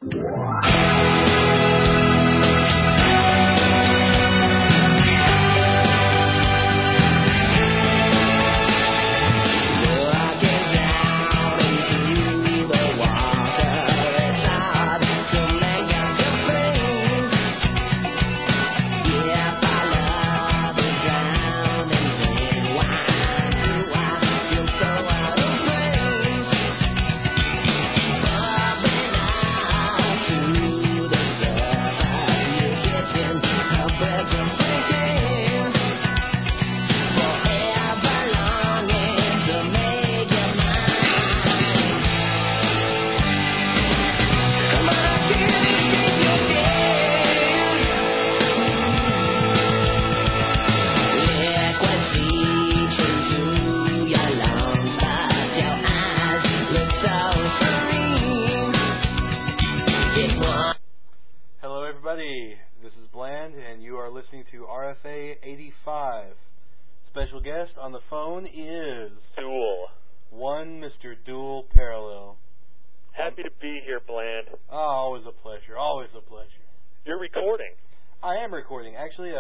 Hello everybody, this is Bland and you are listening to RFA 85. Special guest on the phone is Dual. One Mr. Dual Parallel. Happy to be here, Bland. Oh, always a pleasure, always a pleasure. You're recording. I am recording. Actually,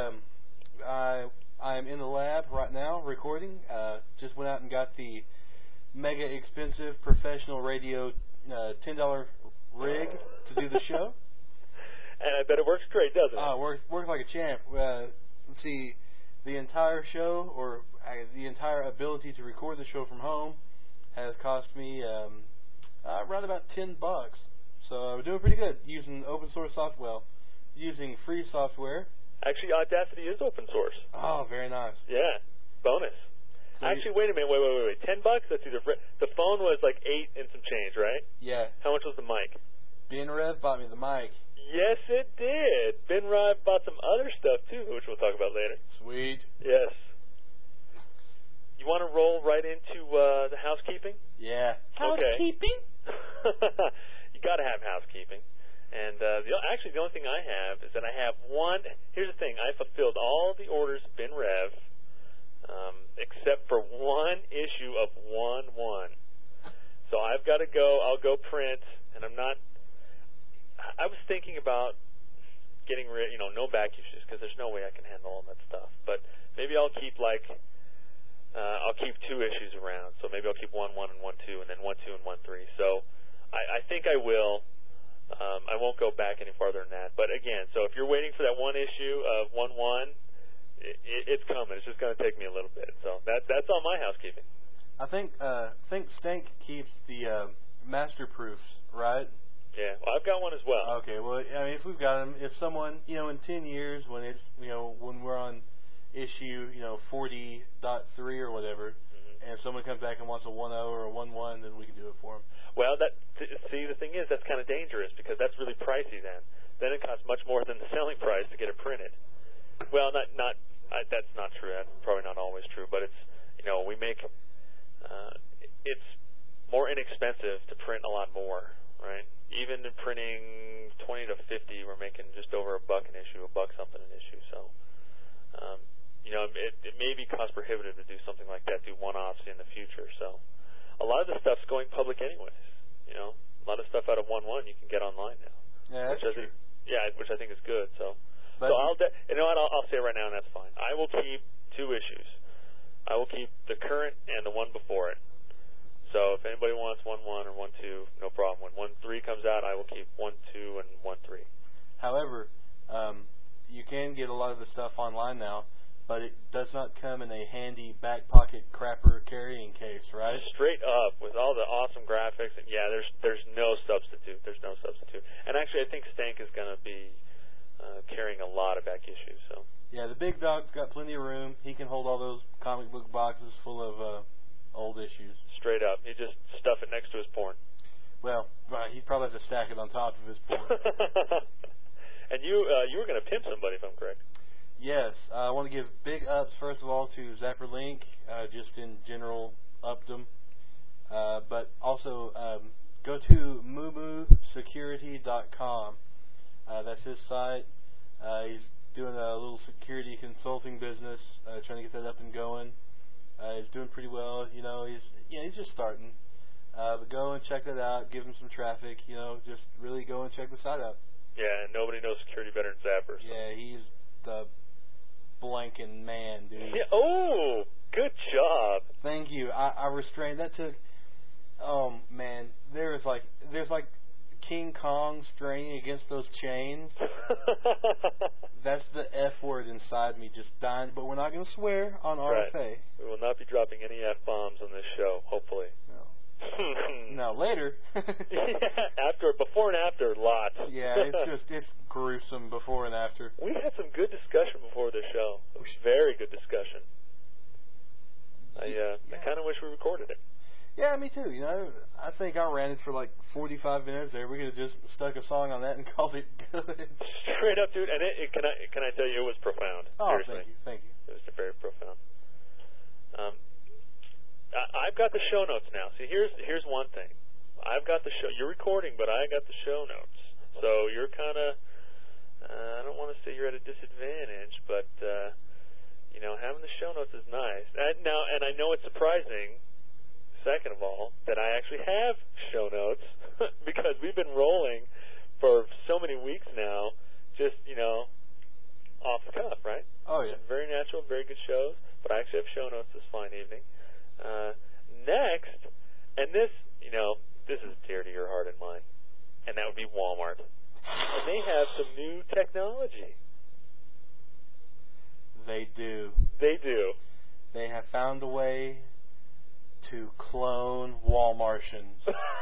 I'm in the lab right now recording. Just went out and got the mega expensive professional radio $10 rig to do the show. And I bet it works great, doesn't it? Works like a champ. Let's see, the entire show, or the entire ability to record the show from home, has cost me around about $10. So we're doing pretty good using open source software, using free software. Actually, Audacity is open source. Oh, very nice. Yeah, bonus. Actually, wait a minute, wait. $10? That's either the phone was like $8 and some change, right? Yeah. How much was the mic? BNRev bought me the mic. Yes, it did. Ben Rive bought some other stuff too, which we'll talk about later. Sweet. Yes. You want to roll right into the housekeeping? Yeah. Housekeeping? Okay. You got to have housekeeping. And actually, the only thing I have is that I have one. Here's the thing: I fulfilled all the orders Ben Rev, except for one issue of 1/1. So I've got to go. I'll go print, and I'm not. I was thinking about getting rid, no back issues, because there's no way I can handle all that stuff. But maybe I'll keep I'll keep 2 issues around. So maybe I'll keep 1/1 and 1/2, and then 1/2 and 1/3. So I think I will. I won't go back any farther than that. But again, so if you're waiting for that one issue of 1/1, it's coming. It's just going to take me a little bit. So that's all my housekeeping. I think Stank keeps the master proofs, right? Yeah, well, I've got one as well. Okay, well, I mean, if we've got them, if someone, in 10 years, when it's, when we're on issue, 40.3 or whatever, and if someone comes back and wants a 1.0 or a 1/1, then we can do it for them. Well, see, the thing is, that's kind of dangerous because that's really pricey then. Then it costs much more than the selling price to get it printed. Well, that's not true. That's probably not always true, but it's, we make, it's more inexpensive to print a lot more, right? Even in printing 20 to 50, we're making just over $1 an issue, $1 something an issue. So, it may be cost prohibitive to do something like that, do one-offs in the future. So, a lot of the stuff's going public anyways. A lot of stuff out of 1/1 you can get online now. Yeah, that's true. Which I think is good. So I'll say it right now, and that's fine. I will keep 2 issues. I will keep the current and the one before it. So if anybody wants 1/1 or 1/2, no problem. When 1/3 comes out, I will keep 1/2 and 1/3. However, you can get a lot of the stuff online now, but it does not come in a handy back pocket crapper carrying case, right? Straight up, with all the awesome graphics, and yeah, there's no substitute. There's no substitute. And actually, I think Stank is going to be carrying a lot of back issues. So yeah, the big dog's got plenty of room. He can hold all those comic book boxes full of old issues. Straight up. You just stuff it next to his porn. Well, he probably has to stack it on top of his porn. And you were going to pimp somebody, if I'm correct. Yes. I want to give big ups, first of all, to Zapperlink, just in general updom. But also, go to mumusecurity.com. That's his site. He's doing a little security consulting business, trying to get that up and going. He's doing pretty well. He's just starting. But go and check that out. Give him some traffic. Just really go and check the site out. Yeah, and nobody knows security better than Zapper. So. Yeah, he's the blanking man, dude. Yeah. Oh, good job. Thank you. I restrained. That took. Oh man, there's like King Kong straining against those chains. That's the F word inside me, just dying. But we're not going to swear on RFA. Right. We will not be dropping any F-bombs on this show, hopefully. No. No, later. Yeah, before and after, lots. Yeah, it's gruesome before and after. We had some good discussion before the show. It was very good discussion. I kind of wish we recorded it. Yeah, me too. I think I ranted for like 45 minutes there. We could have just stuck a song on that and called it good. Straight up, dude. And can I tell you, it was profound. Oh, Seriously. thank you. It was very profound. I've got the show notes now. See, here's one thing. I've got the show. You're recording, but I got the show notes. So you're kind of. I don't want to say you're at a disadvantage, but having the show notes is nice. And I know it's surprising. Second of all, that I actually have show notes because we've been rolling for so many weeks now, just off the cuff, right? Oh yeah. Very natural, very good shows. But I actually have show notes this fine evening. Next, and this is dear to your heart and mine, and that would be Walmart. And they have some new technology. They do. They do. They have found a way to clone Walmartians.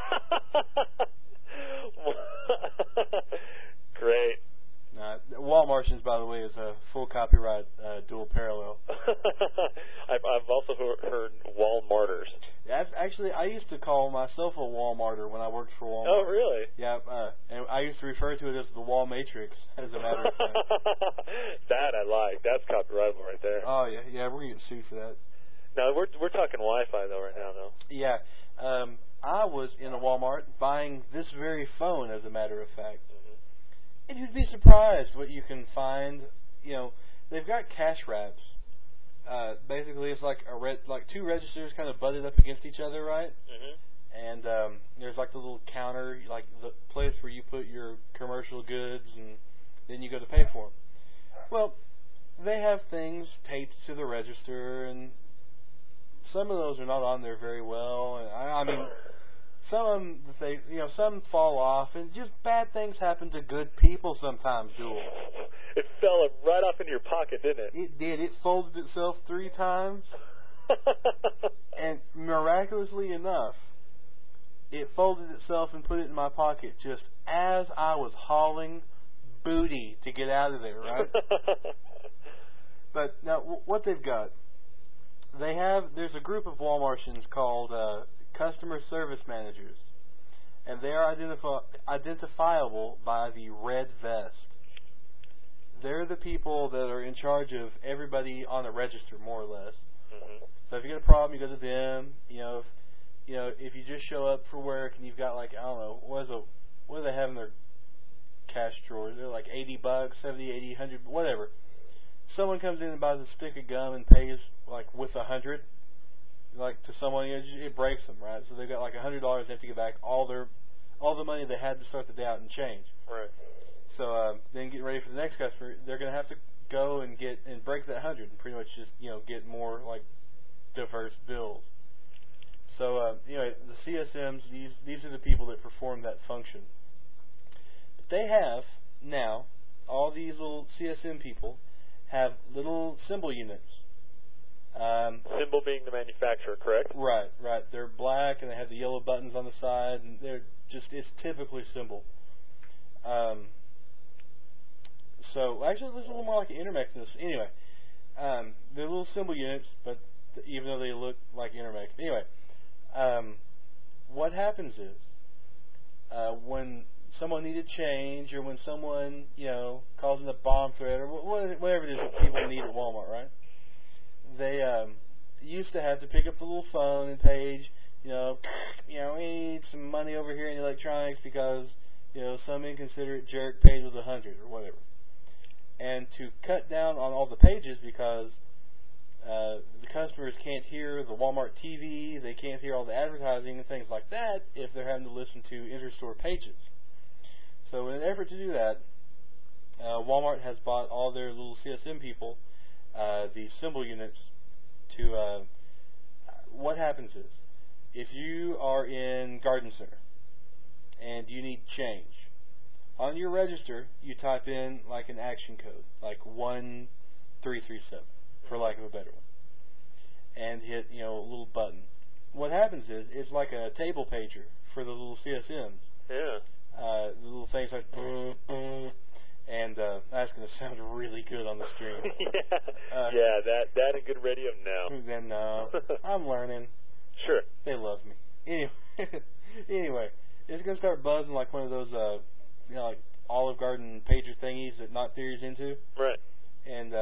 Great. Walmartians, by the way, is a full copyright dual parallel. I've also heard Walmarters. Actually, I used to call myself a Walmarter when I worked for Walmart. Oh, really? Yeah, and I used to refer to it as the Wall Matrix, as a matter of fact. That I like. That's copyrightable right there. Oh, yeah, we're getting sued for that. No, we're talking Wi-Fi though right now, though. Yeah, I was in a Walmart buying this very phone, as a matter of fact. And you'd be surprised what you can find. They've got cash wraps. Basically, it's like two registers kind of butted up against each other, right? And there's like the little counter, like the place where you put your commercial goods, and then you go to pay for them. Well, they have things taped to the register, and some of those are not on there very well. And I mean, some of them, some fall off, and just bad things happen to good people sometimes, Jewel. It fell right off into your pocket, didn't it? It did. It folded itself 3 times, and miraculously enough, it folded itself and put it in my pocket just as I was hauling booty to get out of there, right? But now, what they've got, there's a group of Walmartians called customer service managers, and they are identifiable by the red vest. They're the people that are in charge of everybody on the register, more or less. So if you get a problem, you go to them. If you just show up for work and you've got what do they have in their cash drawers? They're like $80, $70, $80, $100, whatever. Someone comes in and buys a stick of gum and pays with $100, to someone, it breaks them, right? So they've got $100. They have to get back all the money they had to start the day out and change. Right. So then getting ready for the next customer, they're going to have to go and break that 100 and pretty much just get more diverse bills. So the CSMs, these are the people that perform that function. But they have now, all these little CSM people have little symbol units. Symbol being the manufacturer, correct? Right. They're black and they have the yellow buttons on the side, and it's typically symbol. So actually, this is a little more like an Intermex than this. Anyway, they're little symbol units, but even though they look like Intermex. Anyway, what happens is when someone needed change, or when someone calls in a bomb threat, or whatever it is that people need at Walmart, right? They used to have to pick up the little phone and page, we need some money over here in electronics because some inconsiderate jerk paid with $100 or whatever. And to cut down on all the pages, because The customers can't hear the Walmart TV. They can't hear all the advertising and things like that if they're having to listen to interstore pages. So in an effort to do that, Walmart has bought all their little CSM people the symbol units to... what happens is, if you are in Garden Center and you need change, on your register you type in like an action code, like 1337, for lack of a better one, and hit a little button. What happens is it's like a table pager for the little CSMs. Yeah. The little things like and that's going to sound really good on the stream. Yeah, that and good radio, no. Then I'm learning. Sure. They love me. Anyway, it's going to start buzzing like one of those, like Olive Garden pager thingies that Not Theory's into. Right. And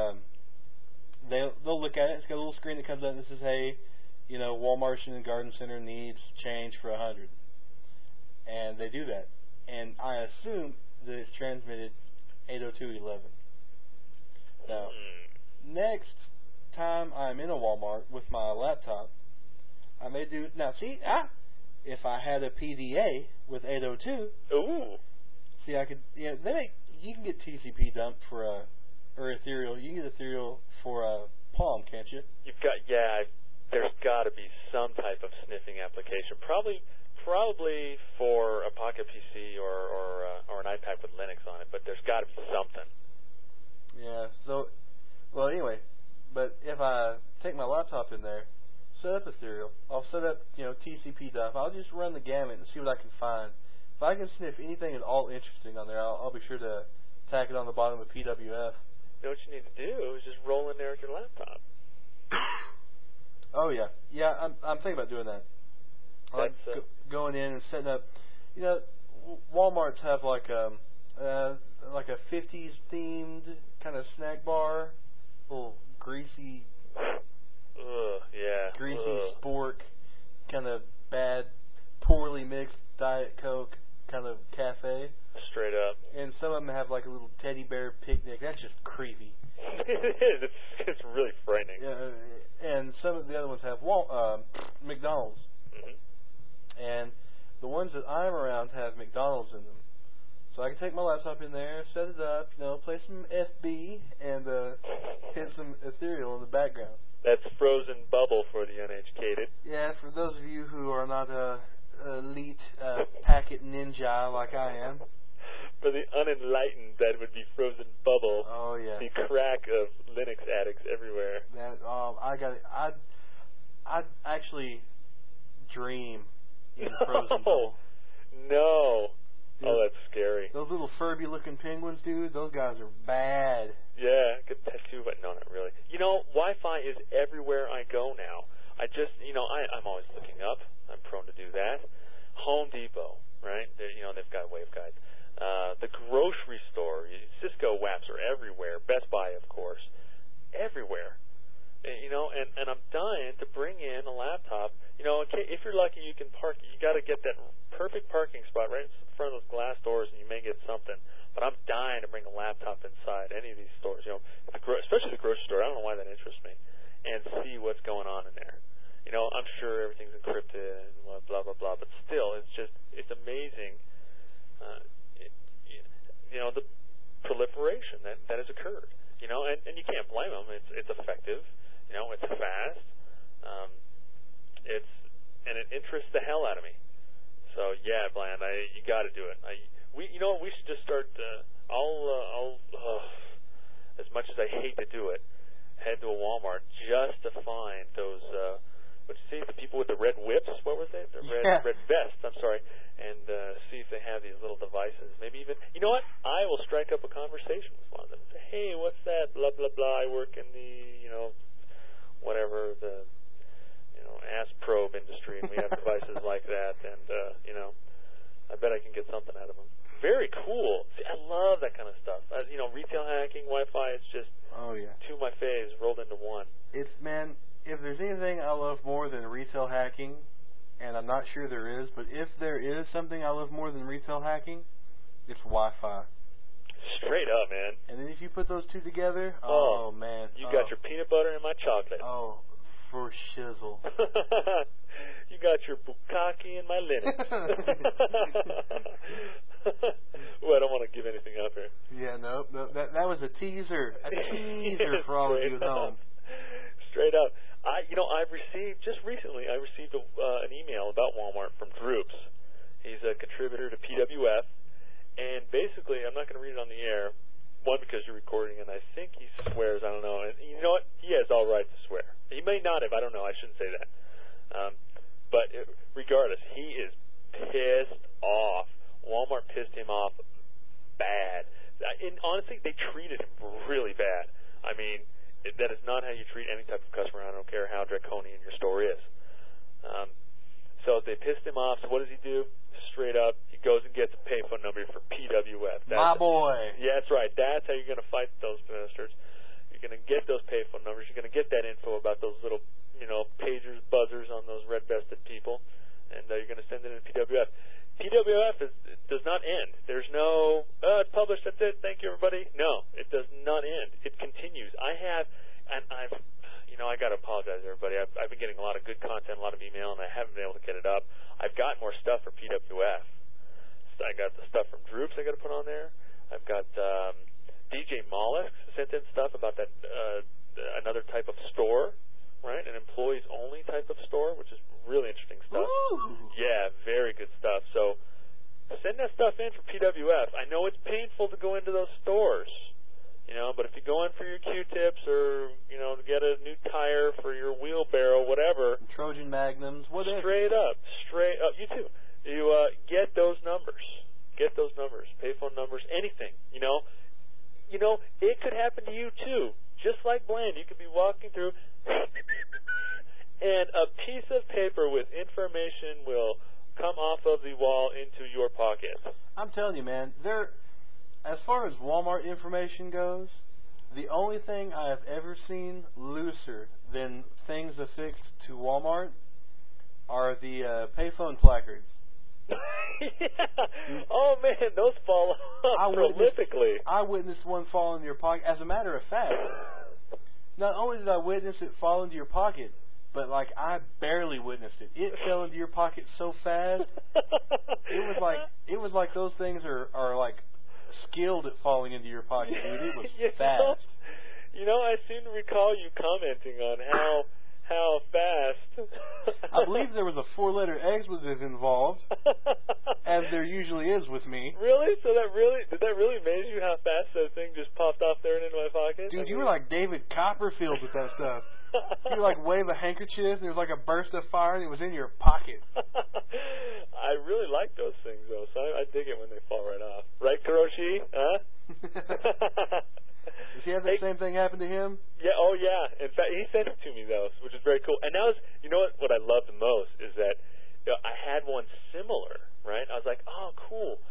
they'll look at it. It's got a little screen that comes up and says, hey, Walmart and Garden Center needs change for 100. And they do that. And I assume that it's transmitted 802.11. Now, next time I'm in a Walmart with my laptop, I may do... Now, see, if I had a PDA with 802... Ooh. See, I could... you can get TCP dump for or Ethereal. You can get Ethereal for a Palm, can't you? There's got to be some type of sniffing application. Probably for a Pocket PC or an iPad with Linux on it, but there's got to be something. Yeah, so... Well, anyway, but if I take my laptop in there, set up Ethereal, I'll set up, TCP dump. I'll just run the gamut and see what I can find. If I can sniff anything at all interesting on there, I'll be sure to tack it on the bottom of PWF. You know what you need to do is just roll in there with your laptop. Oh, yeah. Yeah, I'm thinking about doing that. Like going in and setting up, Walmarts have like a 50s themed kind of snack bar, little greasy, greasy spork, kind of bad, poorly mixed Diet Coke kind of cafe. Straight up. And some of them have like a little teddy bear picnic. That's just creepy. It is. It's really frightening. And some of the other ones have McDonald's. Mm-hmm. And the ones that I'm around have McDonald's in them. So I can take my laptop in there, set it up, play some FB, and hit some Ethereal in the background. That's frozen bubble for the uneducated. Yeah, for those of you who are not elite packet ninja like I am. For the unenlightened, that would be frozen bubble. Oh, yeah. The crack of Linux addicts everywhere. I got it. I'd actually dream in frozen bubble. No. Dude, oh, that's scary. Those little Furby-looking penguins, dude, those guys are bad. Yeah, good tattoo, but no, not really. Wi-Fi is everywhere I go now. I'm always looking up. I'm prone to do that. Home Depot, right? They've got waveguides. The grocery store, Cisco WAPs are everywhere. Best Buy, of course, everywhere. And I'm dying to bring in a laptop. If you're lucky, you can park. You got to get that perfect parking spot right in front of those glass doors, and you may get something. But I'm dying to bring a laptop inside any of these stores. Especially the grocery store. I don't know why that interests me, and see what's going on in there. I'm sure everything's encrypted and blah blah blah. But still, it's amazing. The proliferation that has occurred. And you can't blame them. It's effective. It's fast. It interests the hell out of me. So yeah, Bland, you got to do it. We should just start. As much as I hate to do it, head to a Walmart just to find those. What'd you say? The people with the red whips. What was it? The red vests. I'm sorry. And see if they have these little devices. Maybe even. You know what? I will strike up a conversation with one of them. Say, hey, what's that? Blah blah blah. I work in the whatever the ass probe industry, and we have devices like that. And I bet I can get something out of them. Very cool. See, I love that kind of stuff. Retail hacking, Wi-Fi. It's just two of my faves rolled into one. It's if there's anything I love more than retail hacking, and I'm not sure there is, but if there is something I love more than retail hacking, it's Wi-Fi. Straight up, man. And then if you put those two together, oh man. You got your peanut butter and my chocolate. Oh, for shizzle. You got your bukkake and my Linux. Well, I don't want to give anything up here. Yeah, no. That was a teaser. A teaser for all of you at home. Straight up. I've received, just recently, I received an email about Walmart from Droops. He's a contributor to PWF. And basically, I'm not going to read it on the air. One, because you're recording, and I think he swears. I don't know. And you know what? He has all right to swear. He may not have. I don't know. I shouldn't say that. But regardless, he is pissed off. Walmart pissed him off bad. And honestly, they treated him really bad. I mean, that is not how you treat any type of customer. I don't care how draconian your store is. So they pissed him off. So what does he do? Straight up, he goes and gets a payphone number for PWF. My boy. Yeah, that's right. That's how you're going to fight those bastards. You're going to get those payphone numbers. You're going to get that info about those little, pagers, buzzers on those red-vested people, and you're going to send it in PWF. PWF does not end. There's no, it's published, that's it, thank you, everybody. No, it does not end. It continues. I got to apologize, everybody. I've been getting a lot of good content, a lot of email, and I haven't been able to get it up. I've got more stuff for PWF. I got the stuff from Droops I got to put on there. I've got DJ Mollusk sent in stuff about that another type of store, right? An employees-only type of store, which is really interesting stuff. Ooh. Yeah, very good stuff. So send that stuff in for PWF. I know it's painful to go into those stores, but if you go in for your Q-tips or, to get a new tire for your wheelbarrow, whatever. Trojan Magnums, whatever. Straight up. You too. You get those numbers. Get those numbers. Payphone numbers, anything, it could happen to you too. Just like Bland, you could be walking through and a piece of paper with information will come off of the wall into your pocket. I'm telling you, man, as far as Walmart information goes, the only thing I have ever seen looser than things affixed to Walmart are the payphone placards. Yeah. Oh, man, those fall off prolifically. I witnessed one fall into your pocket. As a matter of fact, not only did I witness it fall into your pocket, but I barely witnessed it. It fell into your pocket so fast. It was like those things are like skilled at falling into your pocket, dude. It was fast. I seem to recall you commenting on how fast. I believe there was a 4-letter expletive involved, as there usually is with me. Really? So did that really amaze you how fast that thing just popped off there and into my pocket? Dude, you were like David Copperfield with that stuff. You wave a handkerchief, and there was like a burst of fire, and it was in your pocket. I really like those things, though, so I dig it when they fall right off. Right, Kuroshi? Huh? Does he have that same thing happen to him? Yeah, oh yeah. In fact, he sent it to me, though, which is very cool. And that was, what I love the most is that I had one similar, right? I was like, oh, cool.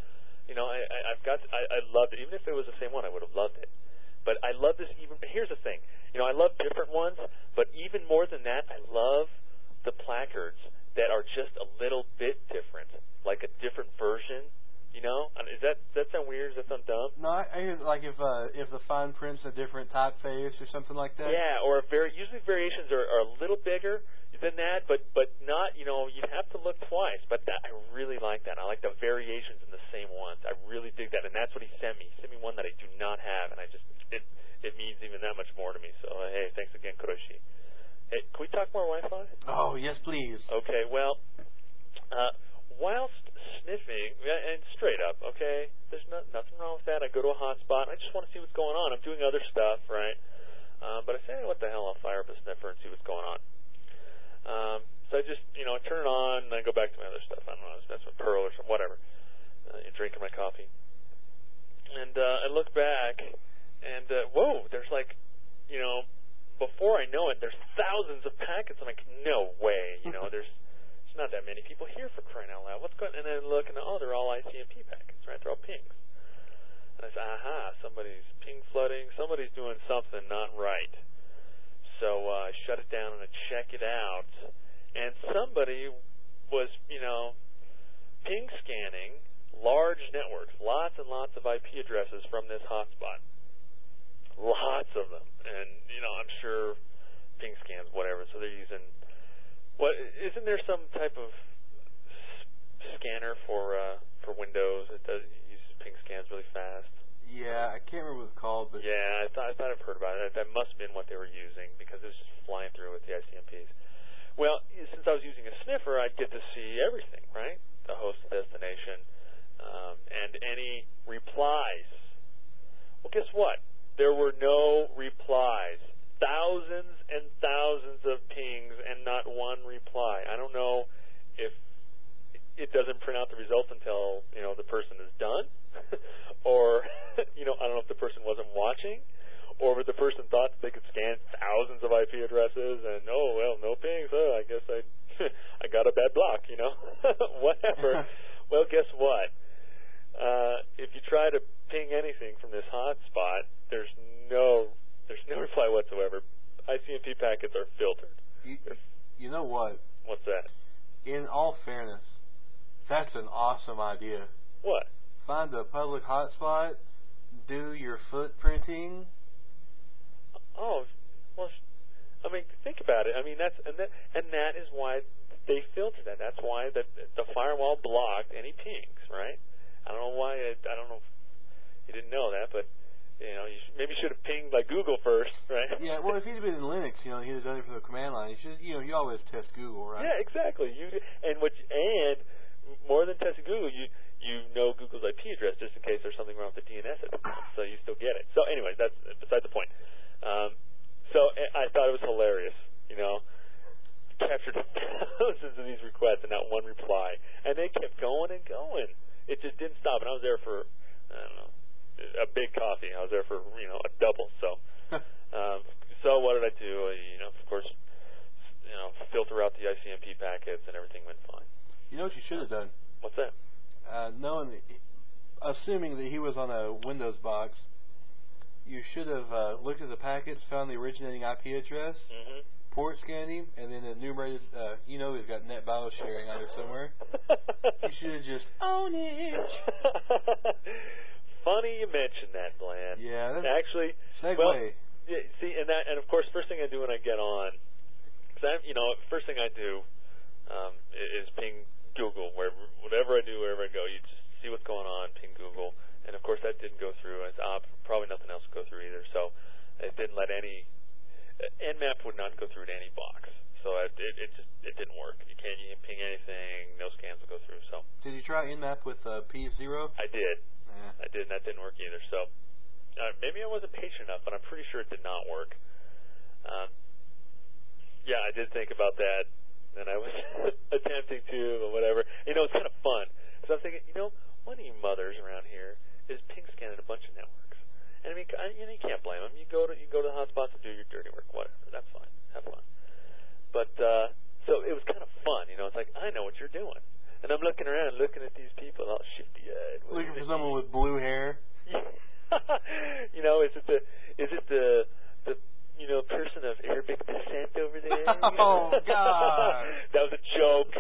I loved it. Even if it was the same one, I would have loved it. But I love this even, here's the thing. I love different ones, but even more than that, I love the placards that are just a little bit different, like a different version. Does that sound weird? Does that sound dumb? No, I hear if the fine print's a different typeface or something like that. Yeah, or usually variations are a little bigger than that, but not. You'd have to look twice. But I really like that. I like the variations in the same ones. I really dig that, and that's what he sent me. He sent me one that I do not have, and it means even that much more to me. So hey, thanks again, Kuroshi. Hey, can we talk more Wi-Fi? Oh yes, please. Okay, well. Whilst sniffing, and straight up, okay, there's nothing wrong with that. I go to a hotspot, and I just want to see what's going on. I'm doing other stuff, right? But I say, what the hell, I'll fire up a sniffer and see what's going on. So I just, I turn it on, and I go back to my other stuff. I don't know, that's with Pearl or something, whatever. Drinking my coffee. And I look back, and, whoa, there's before I know it, there's thousands of packets. I'm like, no way, there's not that many people here for crying out loud. What's going on? And then I look, and they're all ICMP packets, right? They're all pings. And I say, somebody's ping flooding. Somebody's doing something not right. So I shut it down and I check it out. And somebody was, ping scanning large networks, lots and lots of IP addresses from this hotspot. Lots of them. And, I'm sure ping scans, whatever. So they're using, isn't there some type of scanner for Windows that uses ping scans really fast? Yeah, I can't remember what it's called, but yeah, I thought I've heard about it. That must have been what they were using because it was just flying through with the ICMPs. Well, since I was using a sniffer, I'd get to see everything, right? The host, the destination, and any replies. Well, guess what? There were no replies. Thousands and thousands of pings and not one reply. I don't know if it doesn't print out the results until, the person is done, or, I don't know if the person wasn't watching, or if the person thought that they could scan thousands of IP addresses and, no pings, I guess I got a bad block, whatever. Well, guess what? If you try to ping anything from this hotspot, there's no reply whatsoever. ICMP packets are filtered. You know what? What's that? In all fairness, that's an awesome idea. What? Find a public hotspot, do your footprinting. Oh, well, think about it. That is why they filter that. That's why the firewall blocked any pings, right? I don't know why. I don't know if you didn't know that, but you maybe should have pinged by Google first, right? Yeah. Well, if he'd been in Linux, he'd have done it from the command line. You always test Google, right? Yeah, exactly. And more than testing Google, you know Google's IP address just in case there's something wrong with the DNS at the time, so you still get it. So anyway, that's beside the point. So I thought it was hilarious, captured thousands of these requests and not one reply. And they kept going and going. It just didn't stop. And I was there for, I don't know, a big coffee. I was there for, a double. So so what did I do? Of course, filter out the ICMP packets and everything went fine. You know what you should have done? What's that? Assuming that he was on a Windows box, you should have looked at the packets, found the originating IP address, port scanned him, and then enumerated, he's got net bio sharing on there somewhere. You should have just own it. Funny you mentioned that, Bland. Yeah. Actually, segue. Well, yeah, see, and of course, first thing I do when I get on, because first thing I do is ping Google. Whatever I do, wherever I go, you just see what's going on, ping Google. And of course, that didn't go through. Probably nothing else would go through either. So it didn't let any. Nmap would not go through to any box. So it didn't work. You can't ping anything. No scans will go through. So did you try Nmap with P0? I did. Yeah. I did, and that didn't work either. So maybe I wasn't patient enough, but I'm pretty sure it did not work. Yeah, I did think about that, and I was attempting to, or whatever. It's kind of fun. So I'm thinking, one of you mothers around here is ping scanning a bunch of networks. And you can't blame them. You go to the hotspots and do your dirty work, whatever. That's fine. Have fun. But so it was kind of fun. It's like, I know what you're doing. And I'm looking around, looking at these people all shifty-eyed. Looking for someone with blue hair. Is it the person of Arabic descent over there? Oh, God. That was a joke.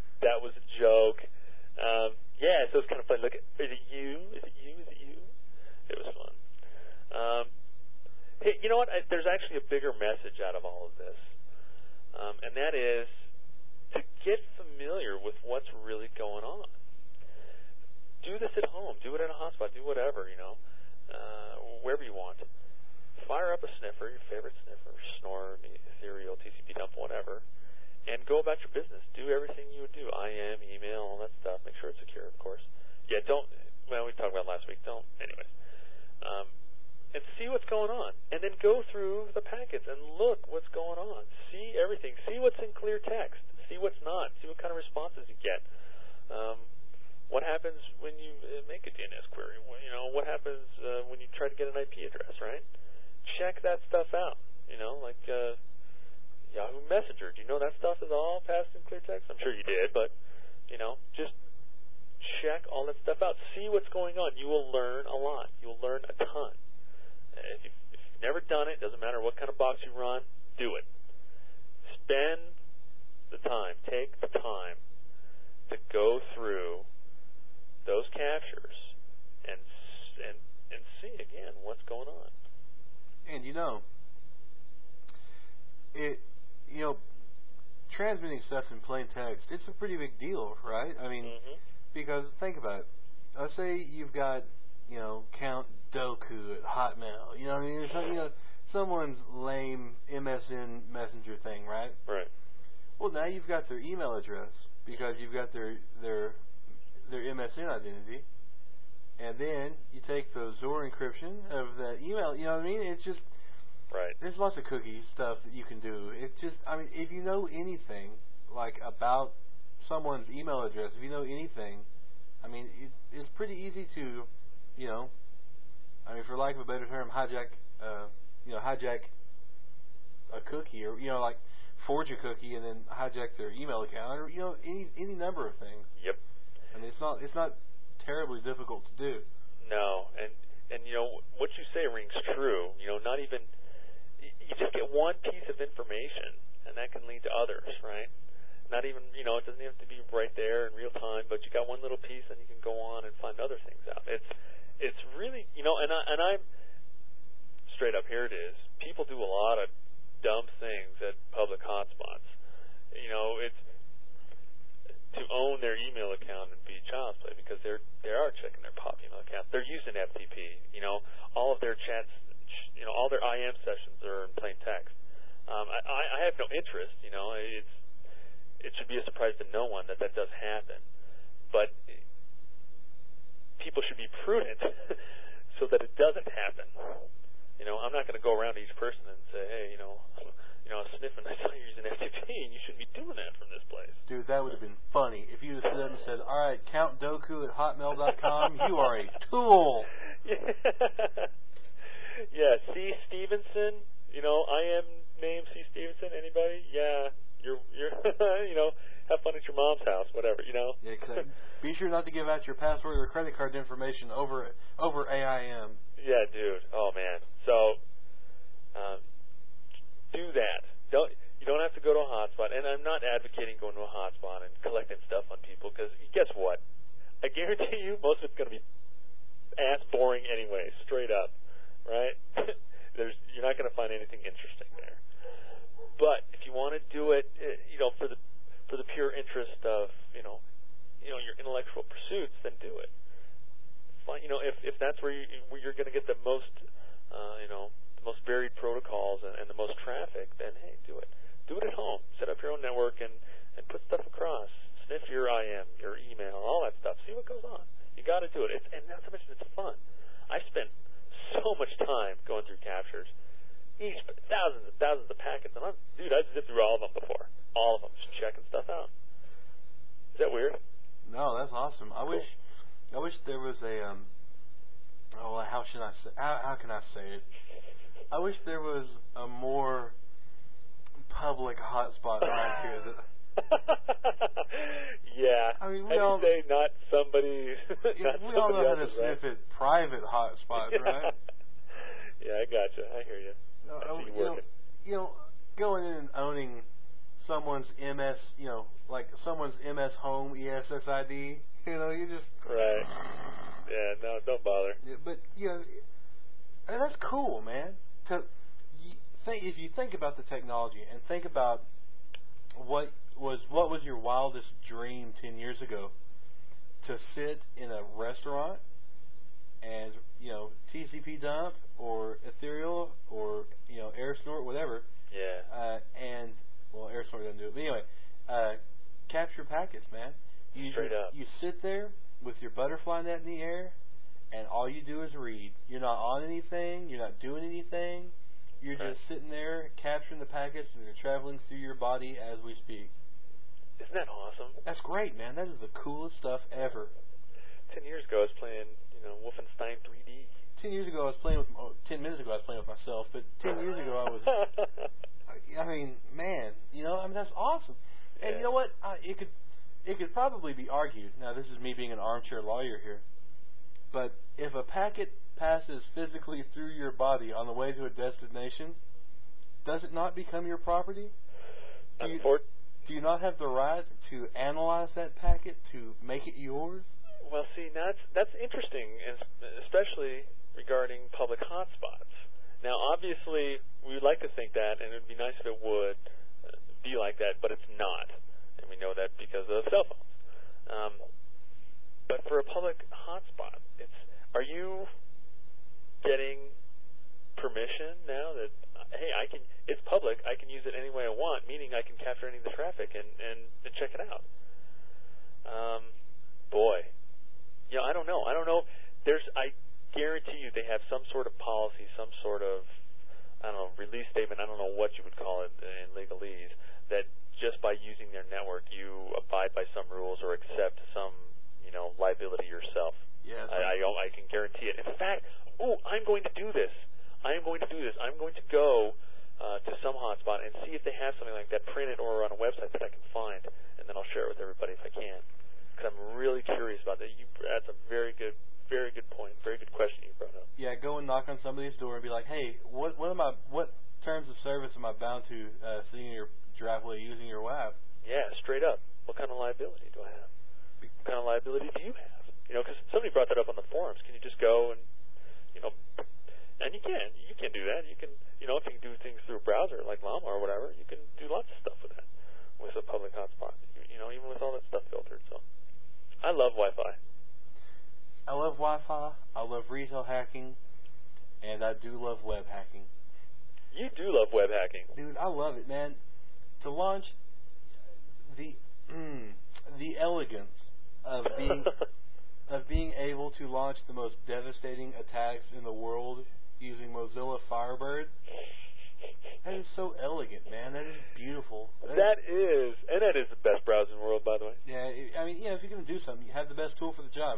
Yeah, so it's kind of fun. Look, is it you? It was fun. Hey, you know what? There's actually a bigger message out of all of this, and that is to get familiar with what's really going on. Do this at home. Do it at a hotspot. Do whatever, wherever you want. Fire up a sniffer, your favorite sniffer, Snore, Ethereal, TCP dump, whatever, and go about your business. Do everything you would do. IM, email, all that stuff. Make sure it's secure, of course. Yeah, we talked about last week. Anyways. And see what's going on. And then go through the packets and look what's going on. See everything. See what's in clear text. See what's not. See what kind of responses you get. What happens when you make a DNS query? What happens when you try to get an IP address, right? Check that stuff out. Like Yahoo Messenger. Do you know that stuff is all passed in clear text? I'm sure you did, but, just check all that stuff out. See what's going on. You will learn a lot. You'll learn a ton. If you've never done it, doesn't matter what kind of box you run, do it. Spend the time. Take the time to go through those cache transmitting stuff in plain text, it's a pretty big deal, right? I mean, because think about it. Let's say you've got, Count Doku at Hotmail. You know what I mean? Someone's lame MSN Messenger thing, right? Right. Well, now you've got their email address because you've got their MSN identity, and then you take the Zor encryption of that email. You know what I mean? It's just right. There's lots of cookie stuff that you can do. It's just, if you know anything like about someone's email address, if you know anything, it's pretty easy to, for lack of a better term, hijack a cookie, or like forge a cookie and then hijack their email account, or any number of things. Yep. It's not terribly difficult to do. No, and what you say rings true. Not even you just get one piece of information, and that can lead to others, right? Not even it doesn't have to be right there in real time, but you got one little piece, and you can go on and find other things out. It's really and I'm straight up, here it is. People do a lot of dumb things at public hotspots. It's to own their email account and be child's play, because they are checking their pop email account. They're using FTP. All of their chats, all their IM sessions are in plain text. I have no interest. It should be a surprise to no one that does happen. But people should be prudent so that it doesn't happen. I'm not going to go around to each person and say, hey, sniffing, I saw you're using FTP, and you shouldn't be doing that from this place. Dude, that would have been funny if you had stood up and said, all right, Count Doku at hotmail.com, you are a tool. Yeah, C. Stevenson, I am named C. Stevenson. Anybody? Yeah, you're have fun at your mom's house, whatever, Yeah, exactly. Be sure not to give out your password or credit card information over AIM. Yeah, dude. Oh, man. So, do that. You don't have to go to a hotspot, and I'm not advocating going to a hotspot and collecting stuff on people, because guess what? I guarantee you most of it's going to be ass boring anyway, straight up, right? You're not going to find anything interesting there. But if you want to do it, for the pure interest of your intellectual pursuits, then do it. Fine, if that's where you're going to get the most the most buried protocols and the most traffic, then hey, do it. Do it at home. Set up your own network and put stuff across. Sniff your IM, your email, all that stuff. See what goes on. You got to do it. And not to mention it's fun. I spent so much time going through captures. Thousands and thousands of packets, and I've zipped through all of them before. All of them, just checking stuff out. Is that weird? No, that's awesome. I wish there was a how should I say? How can I say it? I wish there was a more public hotspot around here. Yeah. We all say not somebody. We all know how to sniff at private hotspots, right? Yeah, I gotcha. I hear you. Going in and owning someone's MS, like someone's MS Home ESSID, you just right. Yeah, no, don't bother. But that's cool, man. If you think about the technology and think about what was your wildest dream 10 years ago, to sit in a restaurant and TCP dump or Ethereal or AirSnort, whatever. Yeah. AirSnort doesn't do it. But anyway, capture packets, man. Straight up. You sit there with your butterfly net in the air, and all you do is read. You're not on anything. You're not doing anything. You're just sitting there capturing the packets, and they're traveling through your body as we speak. Isn't that awesome? That's great, man. That is the coolest stuff ever. 10 years ago, I was playing, Wolfenstein 3D. 10 years ago, I was playing with. 10 minutes ago, I was playing with myself. But 10 years ago, I was. That's awesome. And you know what? It could probably be argued. Now, this is me being an armchair lawyer here. But if a packet passes physically through your body on the way to a destination, does it not become your property? Do you not have the right to analyze that packet to make it yours? Well, see, that's interesting, especially regarding public hotspots. Now, obviously, we would like to think that, and it would be nice if it would be like that, but it's not. And we know that because of cell phones. But for a public hotspot, are you getting permission now that, hey, it's public, I can use it any way I want, meaning I can capture any of the traffic and check it out? Boy. I don't know. I guarantee you they have some sort of policy, some sort of, release statement, I don't know what you would call it in legalese, that just by using their network you abide by some rules or accept some, liability yourself. Yeah. I can guarantee it. In fact, I'm going to do this. I'm going to go to some hotspot and see if they have something like that printed or on a website that I can find, and then I'll share it with everybody if I can, because I'm really curious about that. That's a very good point, very good question you brought up. Yeah, go and knock on somebody's door and be like, hey, what terms of service am I bound to sitting in your driveway using your WAP? Yeah, straight up. What kind of liability do I have? What kind of liability do you have? Because somebody brought that up on the forums. Can you just go and, and you can do that. You can, if you can do things through a browser like Llama or whatever, you can do lots of stuff with that, with a public hotspot, even with all that stuff filtered. So I love Wi-Fi. I love Wi-Fi, I love retail hacking, and I do love web hacking. You do love web hacking. Dude, I love it, man. To launch the elegance of being able to launch the most devastating attacks in the world using Mozilla Firebird, that is so elegant, man. That is beautiful. That is the best browser in the world, by the way. Yeah, if you're going to do something, you have the best tool for the job.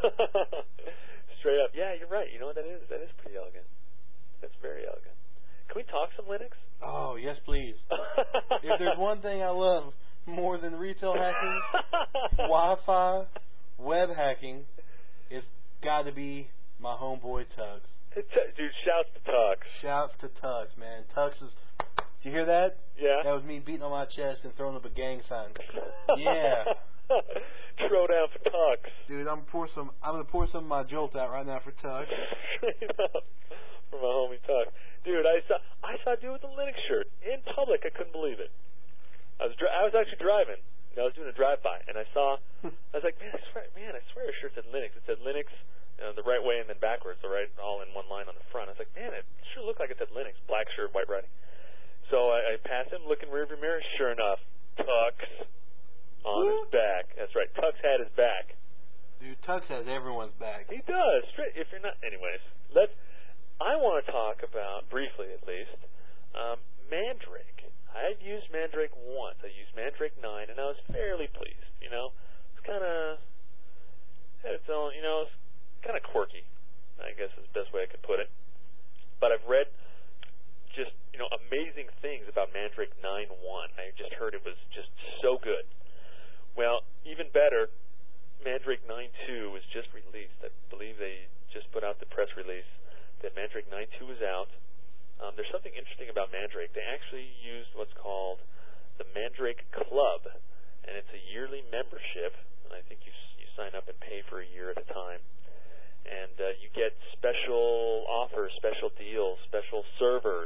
Straight up. Yeah, you're right. That is pretty elegant. That's very elegant. Can we talk some Linux? Oh, yes, please. If there's one thing I love more than retail hacking, Wi-Fi, web hacking, it's got to be my homeboy Tux. Dude, shouts to Tux. Shouts to Tux, man. Tux is... Did you hear that? Yeah. That was me beating on my chest and throwing up a gang sign. Yeah. Throw down for Tux. Dude, I'm gonna pour some of my Jolt out right now for Tux. Straight up. For my homie Tux. Dude, I saw a dude with a Linux shirt in public. I couldn't believe it. I was actually driving. I was doing a drive-by, and I was like, man, I swear his shirt said Linux. It said Linux the right way and then backwards, all in one line on the front. I was like, man, it sure looked like it said Linux, black shirt, white writing. So I passed him, looking rearview mirror. Sure enough, Tux on his back. That's right, Tux had his back. Dude, Tux has everyone's back. He does. If you're not, anyways, I want to talk about, briefly at least, Mandrake. I've used Mandrake once. I used Mandrake 9, and I was fairly pleased. It's kind of had its own, it's kind of quirky, I guess is the best way I could put it. But I've read just, amazing things about Mandrake 9.1. I just heard it was just so good. Well, even better, Mandrake 9.2 was just released. I believe they just put out the press release that Mandrake 9.2 is out. There's something interesting about Mandrake. They actually used what's called the Mandrake Club, and it's a yearly membership. And I think you sign up and pay for a year at a time. And you get special offers, special deals, special servers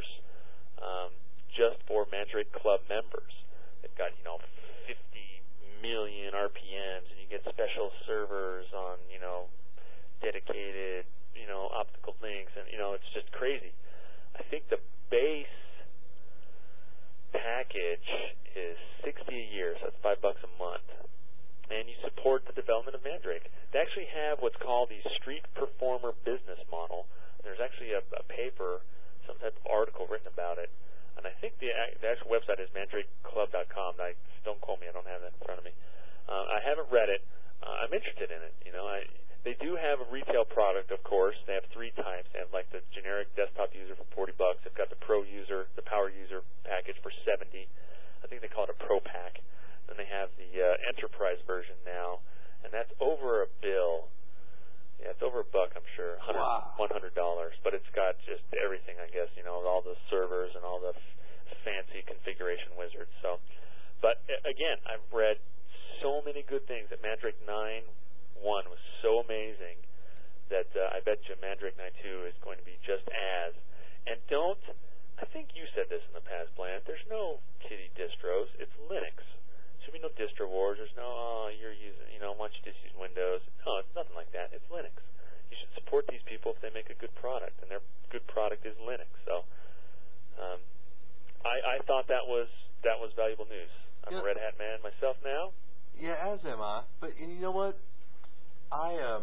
just for Mandrake Club members. They've got, 50 million RPMs, and you get special servers on, dedicated, optical links, and, it's just crazy. I think the base package is $60 a year, so that's $5 a month. And you support the development of Mandrake. They actually have what's called the Street Performer Business Model. There's actually a paper, some type of article written about it. And I think the actual website is mandrakeclub.com. Don't quote me, I don't have that in front of me. I haven't read it. I'm interested in it. They do have a retail product, of course. They have three types. They have like the generic desktop user for $40. They've got the pro user, the power user package for $70. I think they call it a pro pack. Then they have the enterprise version now, and that's over $1. Yeah, it's over $1, I'm sure, $100. But it's got just everything, I guess. All the servers and all the fancy configuration wizards. So, but again, I've read so many good things that Mandrake 9.1 was so amazing that I bet you Mandrake 9.2 is going to be just as. And product, and their good product is Linux. So I thought that was valuable news. I'm a Red Hat man myself now. Yeah, as am I. But and you know what? I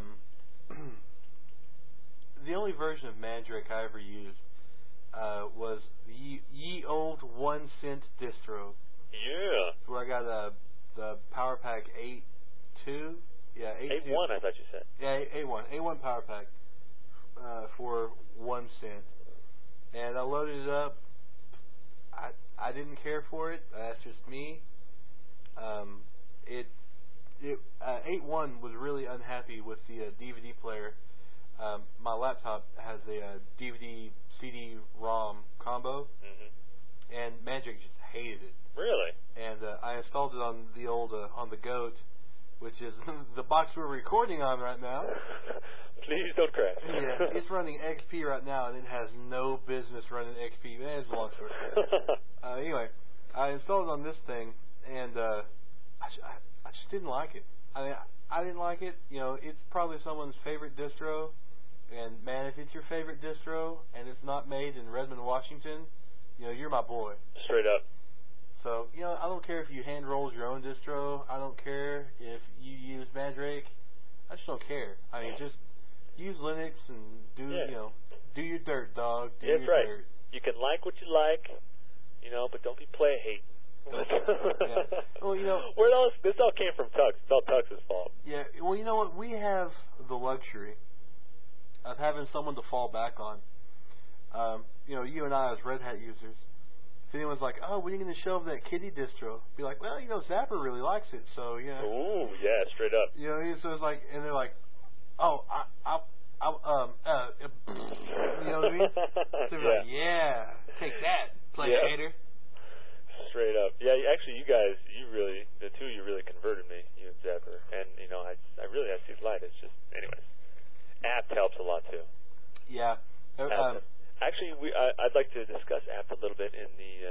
the only version of Mandrake I ever used was the ye old 1 cent distro. Yeah. Where I got the Power Pack 8.2. Yeah, 8.2. 8.1, I thought you said. Yeah, 8.1. 8.1 Power Pack for 1 cent. And I loaded it up. I didn't care for it. That's just me. 8.1 was really unhappy with the DVD player. My laptop has a DVD CD-ROM combo, and Mandrake just hated it. Really? And I installed it on the old on the Goat, which is the box we're recording on right now. Please don't crash. Yeah, it's running XP right now, and it has no business running XP. It's a long story short. Anyway, I installed it on this thing, and I just didn't like it. I mean, I didn't like it. You know, it's probably someone's favorite distro, and man, if it's your favorite distro and it's not made in Redmond, Washington, you know, you're my boy. Straight up. So, you know, I don't care if you hand roll your own distro. I don't care if you use Mandrake. I just don't care. I mean, just use Linux and do your dirt, dog. Do your dirt. You can like what you like, you know, but don't be play hate. Yeah. Well, you know, this all came from Tux. It's all Tux's fault. Yeah. Well, you know what? We have the luxury of having someone to fall back on. You know, you and I as Red Hat users. If anyone's like, "Oh, when are you going to shelve that Kitty distro?" Be like, "Well, you know, Zapper really likes it, so you know." Ooh, yeah, straight up. You know, so it's like, and they're like, "Oh, you know what I mean?" So they're like, "Yeah, take that, play hater." Straight up. Yeah, actually, you guys, the two of you really converted me, you and Zapper. And, you know, I really have to light. It's just, anyways. Apt helps a lot, too. Yeah. Actually, I'd like to discuss Apt a little bit in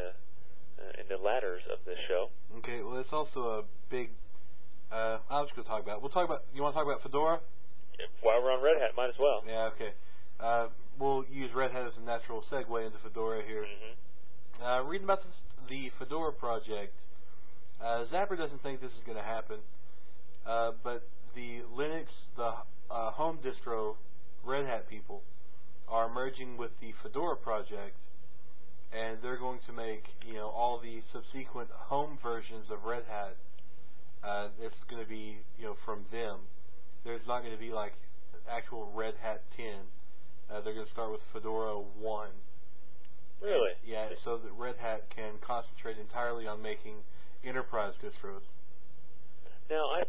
the ladders of this show. Okay, well, it's also a big, I was going to talk about, you want to talk about Fedora? While we're on Red Hat, might as well. Yeah, okay. We'll use Red Hat as a natural segue into Fedora here. Reading about the Fedora project, Zapper doesn't think this is going to happen, but the Linux, the home distro Red Hat people are merging with the Fedora project, and they're going to make, you know, all the subsequent home versions of Red Hat. It's going to be, you know, from them. There's not going to be like actual Red Hat 10. They're going to start with Fedora 1. Really? And, yeah, so that Red Hat can concentrate entirely on making enterprise distros. Now, I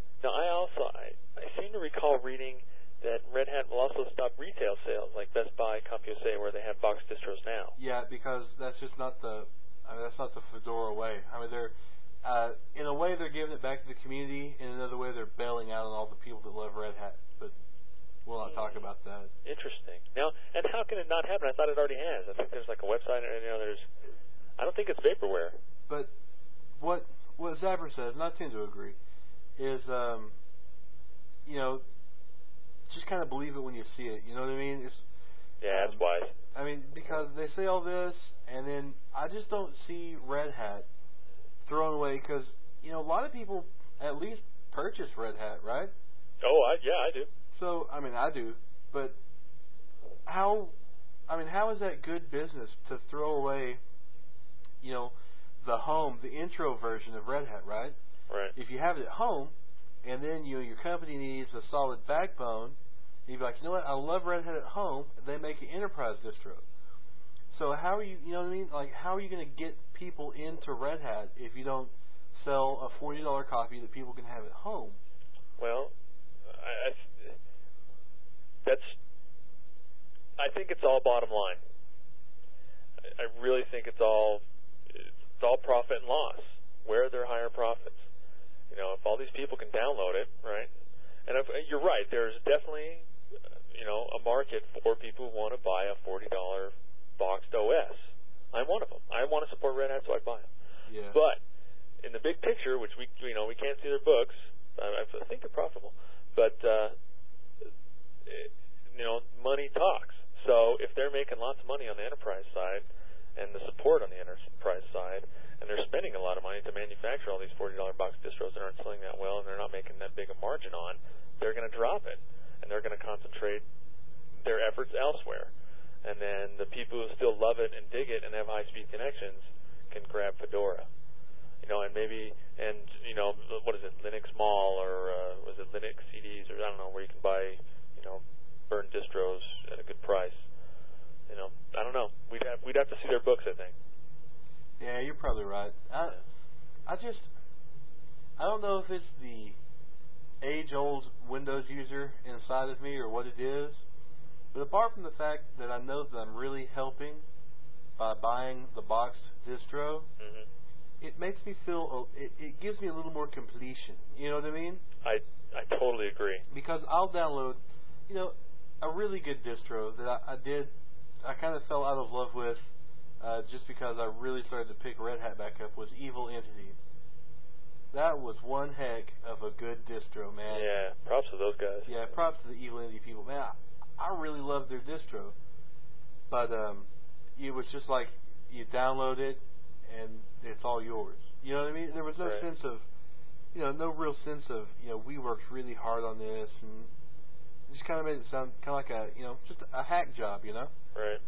seem to recall reading that Red Hat will also stop retail sales like Best Buy, CompuServe, where they have box distros now. Yeah, because that's just not that's not the Fedora way. I mean, they're in a way they're giving it back to the community. In another way, they're bailing out on all the people that love Red Hat. But we'll not talk about that. Interesting. Now, and how can it not happen? I thought it already has. I think there's like a website, and I don't think it's vaporware. But what Zapper says, and I tend to agree, is you know, just kind of believe it when you see it. You know what I mean? That's wise. I mean, because they say all this, and then I just don't see Red Hat thrown away because, you know, a lot of people at least purchase Red Hat, right? Oh, I do. So, I mean, I do, but how is that good business to throw away, you know, the intro version of Red Hat, right? Right. If you have it at home, and then your company needs a solid backbone, you'd be like, you know what, I love Red Hat at home, they make an enterprise distro. So how are you, you know what I mean? Like, how are you going to get people into Red Hat if you don't sell a $40 copy that people can have at home? Well, I think it's all bottom line. I really think it's all profit and loss. Where are their higher profits? You know, if all these people can download it, right? And you're right, there's definitely, you know, a market for people who want to buy a $40 boxed OS. I'm one of them. I want to support Red Hat, so I buy them. Yeah. But in the big picture, which we can't see their books, I think they're profitable. But you know, money talks. So if they're making lots of money on the enterprise side and the support on the enterprise side, and they're spending a lot of money to manufacture all these $40 box distros that aren't selling that well and they're not making that big a margin on, they're going to drop it, and they're going to concentrate their efforts elsewhere. And then the people who still love it and dig it and have high-speed connections can grab Fedora. And maybe, what is it, Linux Mall, or was it Linux CDs, or I don't know, where you can buy, burned distros at a good price. I don't know. We'd have to see their books, I think. Yeah, you're probably right. I don't know if it's the age-old Windows user inside of me or what it is, but apart from the fact that I know that I'm really helping by buying the box distro, it makes me feel, it gives me a little more completion. You know what I mean? I totally agree. Because I'll download, a really good distro that I kind of fell out of love with just because I really started to pick Red Hat back up, was Evil Entity. That was one heck of a good distro, man. Yeah, props to those guys. Yeah, props to the Evil Entity people. Man, I really loved their distro. But it was just like you download it and it's all yours. You know what I mean? There was no sense of, no real sense of, we worked really hard on this, and it just kind of made it sound kind of like a, just a hack job, Right.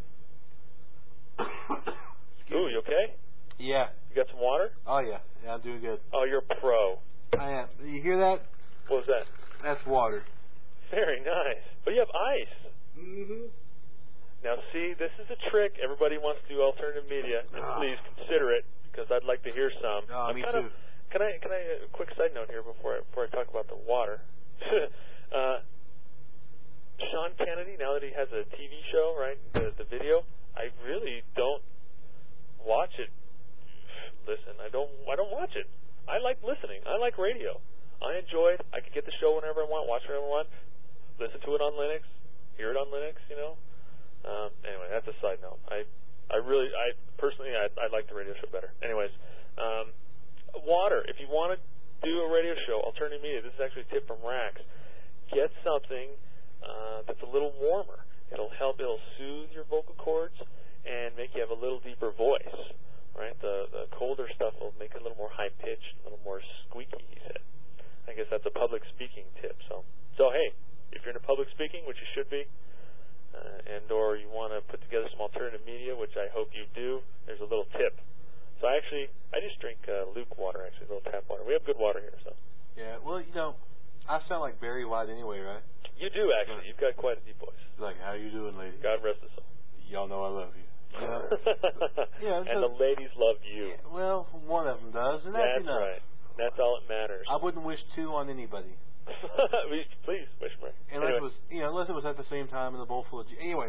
Ooh, you okay? Yeah. You got some water? Oh, yeah. Yeah, I'm doing good. Oh, you're a pro. I am. You hear that? What was that? That's water. Very nice. But you have ice. Mm-hmm. Now, see, this is a trick. Everybody wants to do alternative media, and please consider it, because I'd like to hear some. Oh, me too. Can I a quick side note here before I talk about the water? Sean Kennedy, now that he has a TV show, right, the video, I really don't watch it. Listen, I don't watch it. I like listening. I like radio. I enjoy it. I can get the show whenever I want, watch it whenever I want, listen to it on Linux, hear it on Linux, Anyway, that's a side note. I personally like the radio show better. Anyways, water. If you want to do a radio show, alternative media, this is actually a tip from Rax. Get something that's a little warmer. It'll soothe your vocal cords and make you have a little deeper voice, right? The colder stuff will make it a little more high-pitched, a little more squeaky, he said. I guess that's a public speaking tip. So hey, if you're into public speaking, which you should be, or you want to put together some alternative media, which I hope you do, there's a little tip. So I just drink Luke water, actually, a little tap water. We have good water here, so. Yeah, well, I sound like Barry White anyway, right? You do, actually. You've got quite a deep voice. Like, how you doing, lady? God rest his soul. Y'all know I love you. And the ladies love you. Yeah, well, one of them does, and that's enough. Right. That's all that matters. I wouldn't wish two on anybody. Please, wish me. Unless it was at the same time in the bowl full of anyway.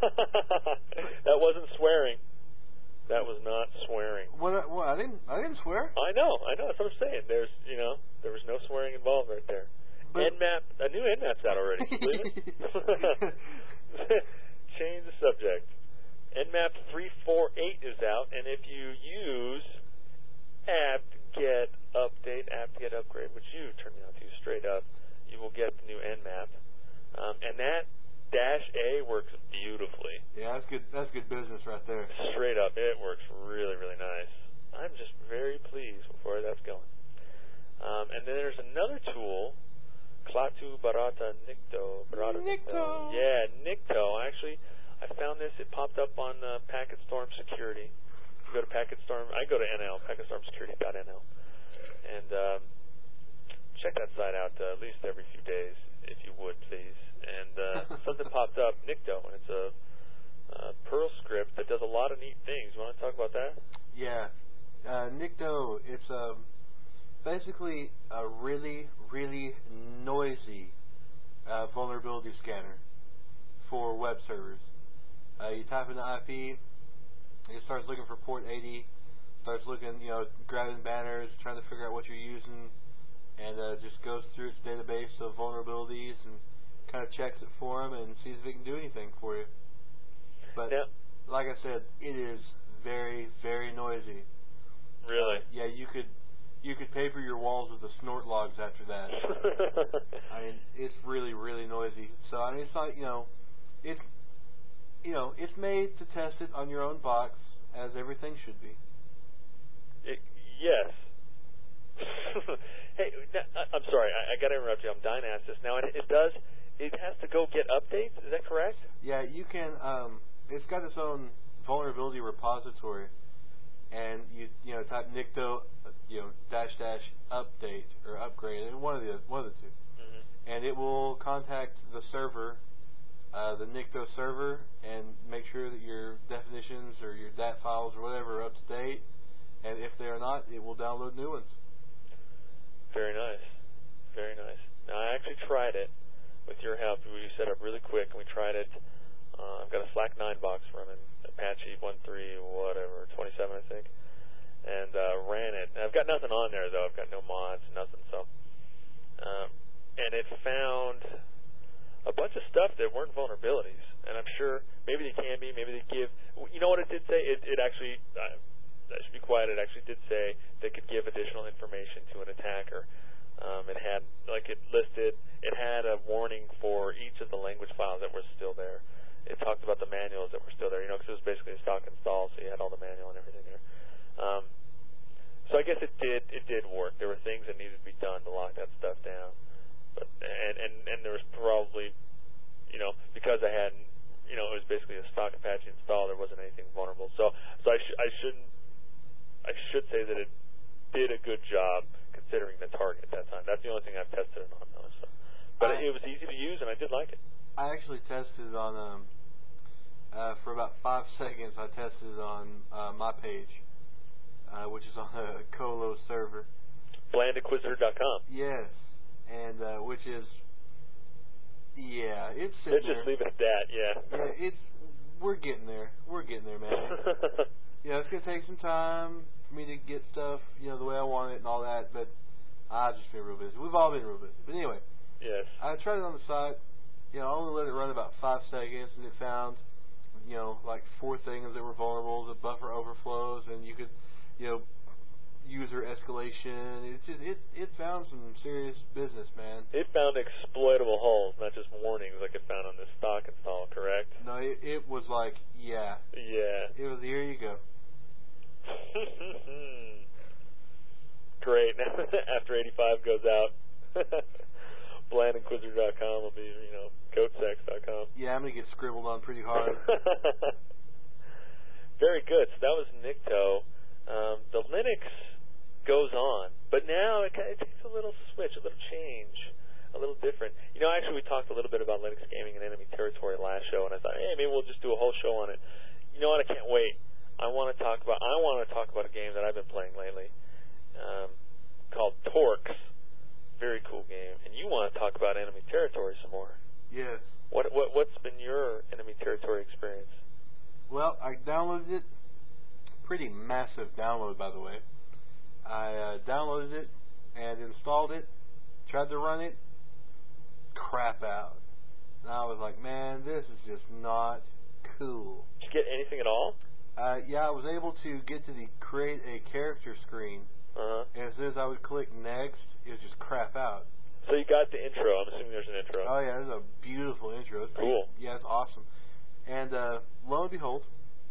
That wasn't swearing. That was not swearing. What? I didn't swear. I know. That's what I'm saying. There was no swearing involved right there. But Nmap, a new Nmap's out already. Believe it? Change the subject. Nmap 348 is out, and if you use apt-get update, apt-get upgrade, which you turned me on to straight up, you will get the new Nmap. And that -A works beautifully. Yeah, that's good business right there. Straight up, it works really, really nice. I'm just very pleased with where that's going. And then there's another tool, Klaatu Barata Nikto. Nikto. Yeah, Nikto. Actually, I found this. It popped up on PacketStorm Security. You go to PacketStorm. I go to NL, PacketStormSecurity.nl, and check that site out at least every few days, if you would, please. And something popped up, Nikto, and it's a Perl script that does a lot of neat things. You want to talk about that? Yeah, Nikto. It's basically a really, really noisy vulnerability scanner for web servers. You type in the IP, it starts looking for port 80, starts looking, grabbing banners, trying to figure out what you're using, and just goes through its database of vulnerabilities and kind of checks it for them and sees if it can do anything for you. But like I said, it is very, very noisy. Really? Yeah, you could paper your walls with the snort logs after that. I mean, it's really, really noisy. So I mean, it's not, it's made to test it on your own box, as everything should be. Yes. Hey, I'm sorry. I got to interrupt you. I'm dying to ask this. Now, it has to go get updates? Is that correct? Yeah, you can. It's got its own vulnerability repository, and you type Nikto dash update or upgrade, one of the two, and it will contact the server, the Nikto server, and make sure that your definitions or your DAT files or whatever are up to date. And if they are not, it will download new ones. Very nice. Very nice. Now, I actually tried it with your help. We set up really quick, and we tried it. I've got a Slack 9 box running, Apache 1.3, whatever, 27, I think, and ran it. And I've got nothing on there, though. I've got no mods, nothing. So, and it found a bunch of stuff that weren't vulnerabilities. And I'm sure maybe they can be, maybe they give. You know what it did say? It actually... I should be quiet. It actually did say they could give additional information to an attacker. It had, it had a warning for each of the language files that were still there. It talked about the manuals that were still there, because it was basically a stock install, so you had all the manual and everything there. So I guess it did work. There were things that needed to be done to lock that stuff down. But and there was probably, because I hadn't, it was basically a stock Apache install, there wasn't anything vulnerable. So I should say that it did a good job considering the target at that time. That's the only thing I've tested it on, though. So. But it was easy to use, and I did like it. I actually tested it on, for about 5 seconds, I tested it on my page, which is on a Colo server. BlandInquisitor.com. Yes, and which is, it's sitting Let's just leave it at that, Yeah, we're getting there. We're getting there, man. It's going to take some time for me to get stuff, the way I want it and all that, but I've just been real busy. We've all been real busy. But anyway, yes. I tried it on the site. I only let it run about 5 seconds, and it found, like 4 things that were vulnerable, the buffer overflows, and you could, user escalation. It found some serious business, man. It found exploitable holes, not just warnings like it found on this stock install, correct? No, it was like, yeah. It was, here you go. Great. After 85 goes out, BlandInquisitor.com will be, CodeSex.com. Yeah, I'm going to get scribbled on pretty hard. Very good. So that was Nikto. The Linux goes on, but now it takes a little switch, a little change, a little different. Actually, we talked a little bit about Linux gaming and enemy territory last show, and I thought, hey, maybe we'll just do a whole show on it. You know what? I can't wait. I want to talk about a game that I've been playing lately, called Torx. Very cool game. And you want to talk about enemy territory some more? Yes. What's been your enemy territory experience? Well, I downloaded it. Pretty massive download, by the way. I downloaded it and installed it. Tried to run it. Crap out. And I was like, man, this is just not cool. Did you get anything at all? Yeah, I was able to get to the create a character screen. And as soon as I would click next, it would just crap out. So you got the intro. I'm assuming there's an intro. Oh, yeah, there's a beautiful intro. It's cool. Yeah, it's awesome. And lo and behold,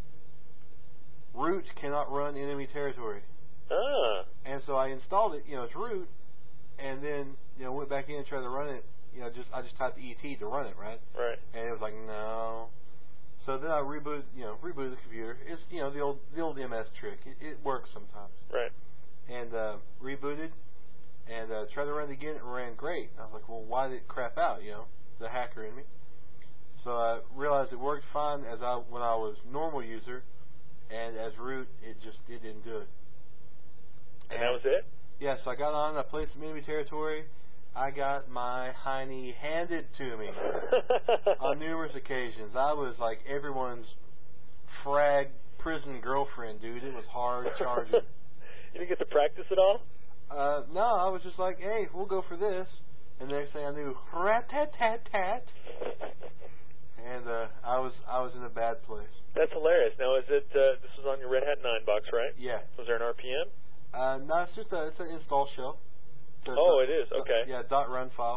root cannot run enemy territory. And so I installed it, it's root, and then, went back in and tried to run it, I just typed ET to run it, right? Right. And it was like, no. So then I rebooted the computer. It's, the old MS trick. It works sometimes. Right. And rebooted and tried to run it again. It ran great. I was like, well, why did it crap out, the hacker in me? So I realized it worked fine when I was normal user, and as root, it didn't do it. And that was it? Yes, I got on, I played some enemy territory. I got my hiney handed to me on numerous occasions. I was like everyone's frag prison girlfriend, dude. It was hard charging. You didn't get to practice at all? No, I was just like, hey, we'll go for this. And the next thing I knew, rat-tat-tat-tat. And I was in a bad place. That's hilarious. Now, is it, this was on your Red Hat 9 box, right? Yeah. Was there an RPM? No, it's just it's an install shell. It is? Okay. .run file.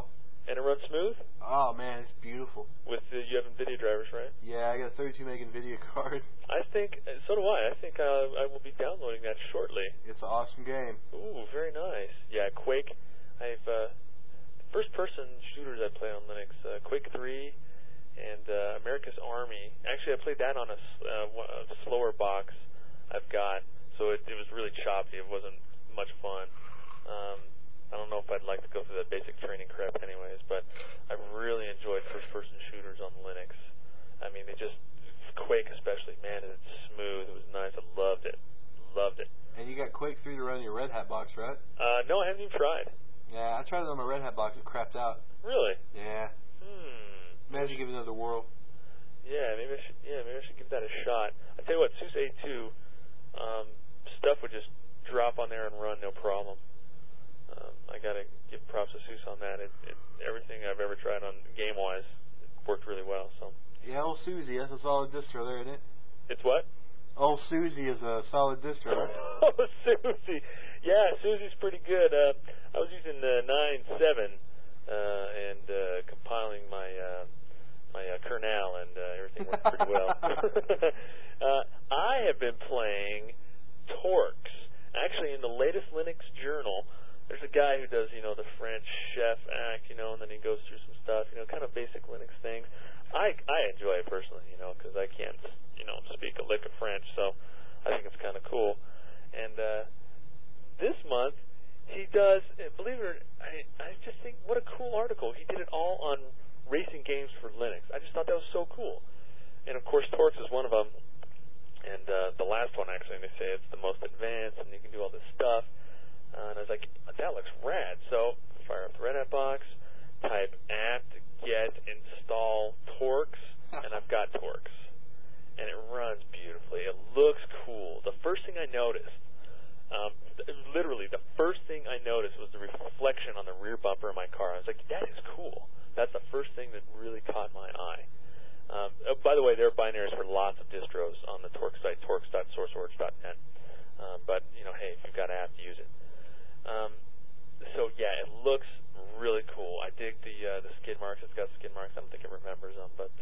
And it runs smooth? Oh, man, it's beautiful. With you have NVIDIA drivers, right? Yeah, I got a 32 meg NVIDIA card. I think, so do I. I think I will be downloading that shortly. It's an awesome game. Ooh, very nice. Yeah, Quake. I've first-person shooters I play on Linux. Quake 3 and America's Army. Actually, I played that on a slower box I've got, so it was really choppy. It wasn't much fun. I don't know if I'd like to go through that basic training crap anyways, but I really enjoyed first-person shooters on Linux. I mean, Quake especially, man, it's smooth. It was nice. I loved it. Loved it. And you got Quake 3 to run in your Red Hat box, right? No, I haven't even tried. Yeah, I tried it on my Red Hat box. It crapped out. Really? Yeah. Maybe I should give it another whirl. Yeah, maybe I should give that a shot. I tell you what, SUSE 8.2 stuff would just drop on there and run no problem. I gotta give props to SUSE on that. Everything I've ever tried on game-wise, it worked really well. So. Yeah, old Susie, that's a solid distro there, isn't it? It's what? Old Susie is a solid distro. Oh, Susie. Yeah, Susie's pretty good. I was using 9.7 and compiling my kernel, and everything worked pretty well. I have been playing Torx. Actually, in the latest Linux journal, there's a guy who does, the French chef act, and then he goes through some stuff, kind of basic Linux things. I enjoy it personally, because I can't, speak a lick of French, so I think it's kind of cool. And this month, he does, believe it or not, I just think, what a cool article. He did it all on racing games for Linux. I just thought that was so cool. And, of course, Torx is one of them. And the last one, actually, they say it's the most advanced, and you can do all this stuff. And I was like, that looks rad. So fire up the Red Hat box, type apt get install Torx, and I've got Torx. And it runs beautifully. It looks cool. The first thing I noticed, literally the first thing I noticed was the reflection on the rear bumper of my car. I was like, that is cool. That's the first thing that really caught my eye. By the way, there are binaries for lots of distros on the Torx site, torx.sourceforge.net. But, hey, if you've got apt, use it. So, yeah, it looks really cool. I dig the skid marks. It's got skid marks. I don't think it remembers them. But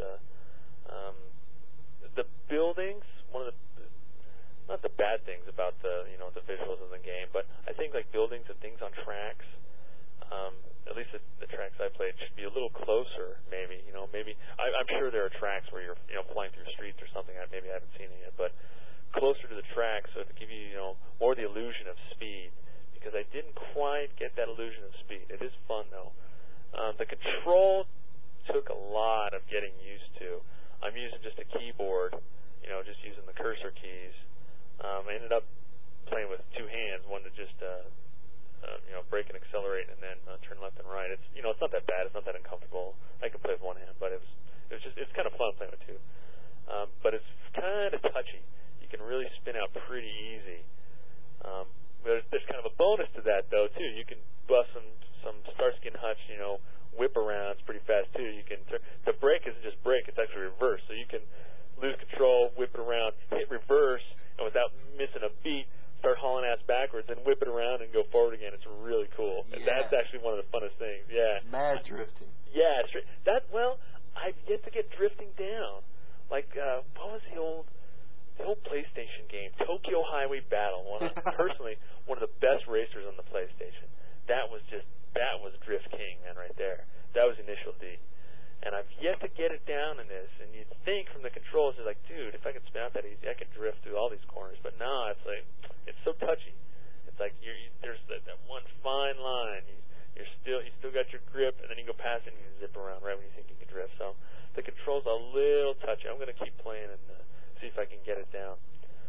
the buildings, one of the, not the bad things about the visuals of the game, but I think, like, buildings and things on tracks, at least the tracks I played should be a little closer, maybe. Maybe I'm sure there are tracks where you're flying through streets or something. Maybe I haven't seen it yet, but closer to the tracks so to give you more the illusion of speed, because I didn't quite get that illusion of speed. It is fun though. The control took a lot of getting used to. I'm using just a keyboard, just using the cursor keys. I ended up playing with two hands, one to just brake and accelerate, and then turn left and right. It's it's not that bad. It's not that uncomfortable. I can play with one hand, but it's kind of fun playing with two. But it's kind of touchy. You can really spin out pretty easy. There's kind of a bonus to that though too. You can bust some Starsky and Hutch, whip arounds pretty fast too. You can the brake isn't just brake; it's actually reverse. So you can lose control, whip it around, hit reverse, and without missing a beat, start hauling ass backwards and whip it around and go forward again. It's really cool. Yeah. And that's actually one of the funnest things. Yeah. Mad drifting. Yeah. I've yet to get drifting down. Like, what was the old PlayStation game? Tokyo Highway Battle. Personally, one of the best racers on the PlayStation. That was Drift King, man, right there. That was Initial D. And I've yet to get it down in this. And you'd think from the controls, you're like, dude, if I could spin out that easy, I could drift through all these corners. But no, it's like, it's so touchy. It's like there's that one fine line. You still got your grip, and then you go past it and you zip around right when you think you can drift. So the controls are a little touchy. I'm going to keep playing and see if I can get it down.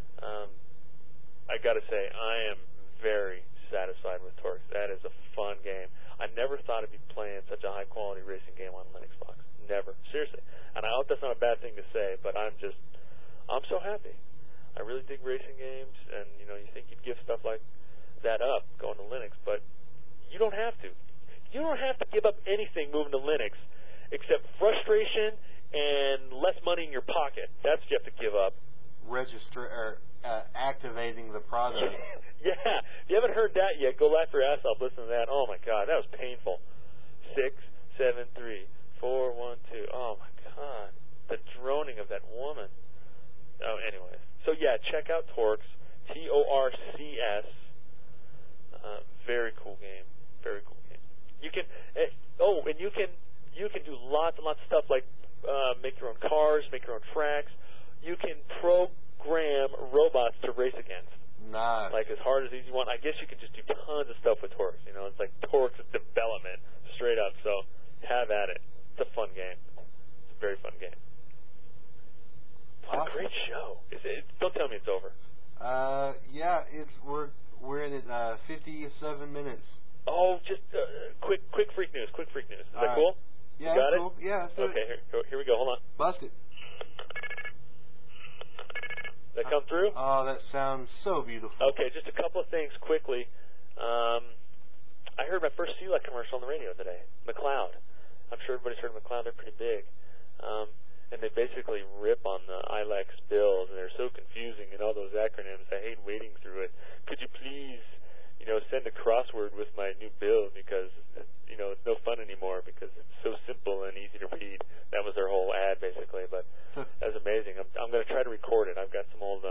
I got to say, I am very satisfied with Torx. That is a fun game. I never thought I'd be playing such a high-quality racing game on Linux box. Never. Seriously. And I hope that's not a bad thing to say, but I'm so happy. I really dig racing games, and, you think you'd give stuff like that up going to Linux, but you don't have to. You don't have to give up anything moving to Linux except frustration and less money in your pocket. That's what you have to give up. Activating the product. Yeah. If you haven't heard that yet, go laugh your ass off. Listen to that. Oh, my God. That was painful. 6, 7, anyways. So, yeah, check out Torx, Torcs. Very cool game. Very cool game. You can, and you can do lots and lots of stuff like make your own cars, make your own tracks. You can program robots to race against. Nice. Like as hard as easy you want. I guess you can just do tons of stuff with Torx. You know, it's like Torx development, straight up. So have at it. It's a fun game. It's a very fun game. What a great show. Don't tell me it's over. Yeah, we're in it 57 minutes. Oh, just quick freak news. Quick freak news. Is that right. cool? Yeah, you got cool. it? Yeah. Okay, here we go. Hold on. Bust it. That come through? Oh, that sounds so beautiful. Okay, just a couple of things quickly. I heard my first Sea-Leck commercial on the radio today. McLeod. I'm sure everybody's heard of McLeod. They're pretty big. And they basically rip on the ILEX bills, and they're so confusing and all those acronyms. I hate wading through it. Could you please, send a crossword with my new bill because, it's no fun anymore because it's so simple and easy to read. That was their whole ad, basically, but that was amazing. I'm going to try to record it. I've got some old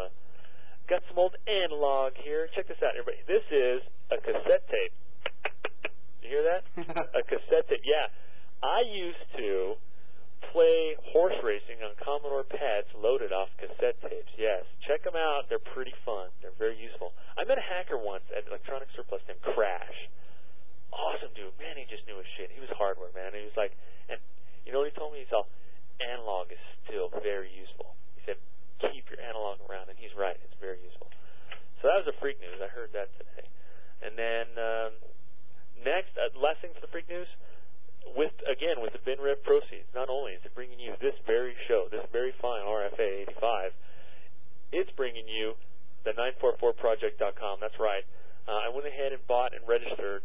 analog here. Check this out, everybody. This is a cassette tape. You hear that? A cassette tape. Yeah. I used to play horse racing on Commodore pads loaded off cassette tapes. Yes. Check them out. They're pretty fun. They're very useful. I met a hacker once at Electronic Surplus named Crash. Awesome dude. Man, he just knew his shit. He was hardware, man. He was like, and you know what he told me? He said, analog is still very useful. He said, keep your analog around, and he's right. It's very useful. So that was the freak news. I heard that today. And then next, last thing for the freak news, with the BinRev proceeds, not only is it bringing you this very show, this very fine RFA 85, it's bringing you the 944project.com. That's right. I went ahead and bought and registered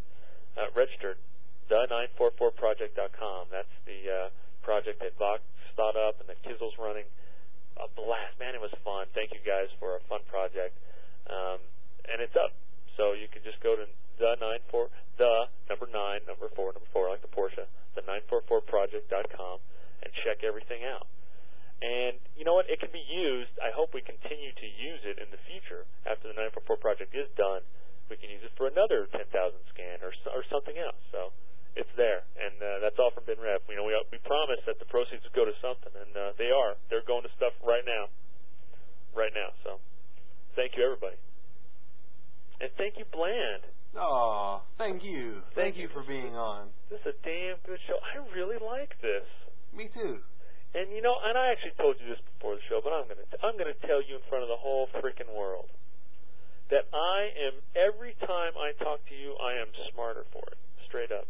the 944project.com. That's the project that Vox thought up and that Kizzle's running. A blast. Man, it was fun. Thank you guys for a fun project. And it's up. So you can just go to number 4, like the Porsche, the 944project.com and check everything out. And you know what? It can be used. I hope we continue to use it in the future. After the 944 project is done, we can use it for another 10,000 scan or something else. So it's there. And that's all from BinRev. We promised that the proceeds would go to something, and they are. They're going to stuff right now. So thank you, everybody. And thank you, Bland. Oh, thank you. Thank you for being on. This is a damn good show. I really like this. Me too. And and I actually told you this before the show, but I'm gonna tell you in front of the whole freaking world that every time I talk to you, I am smarter for it. Straight up.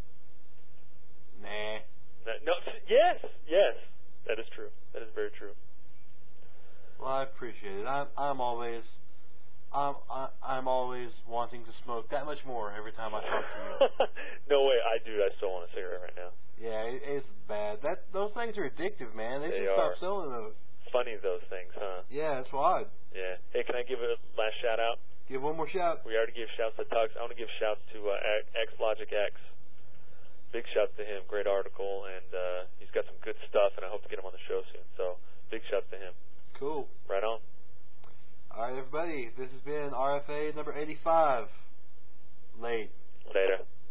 Nah. No. Yes. That is true. That is very true. Well, I appreciate it. I'm always wanting to smoke that much more every time I talk to you. No way, I do. I still want a cigarette right now. Yeah, it's bad. Those things are addictive, man. They should stop selling those. Funny, those things, huh? Yeah, it's wild. Yeah. Hey, can I give a last shout out? Give one more shout. We already gave shouts to Tux. I want to give shouts to XLogic X. Big shouts to him. Great article, and he's got some good stuff, and I hope to get him on the show soon. So, big shouts to him. Cool. Right on. All right, everybody. This has been RFA number 85. Later.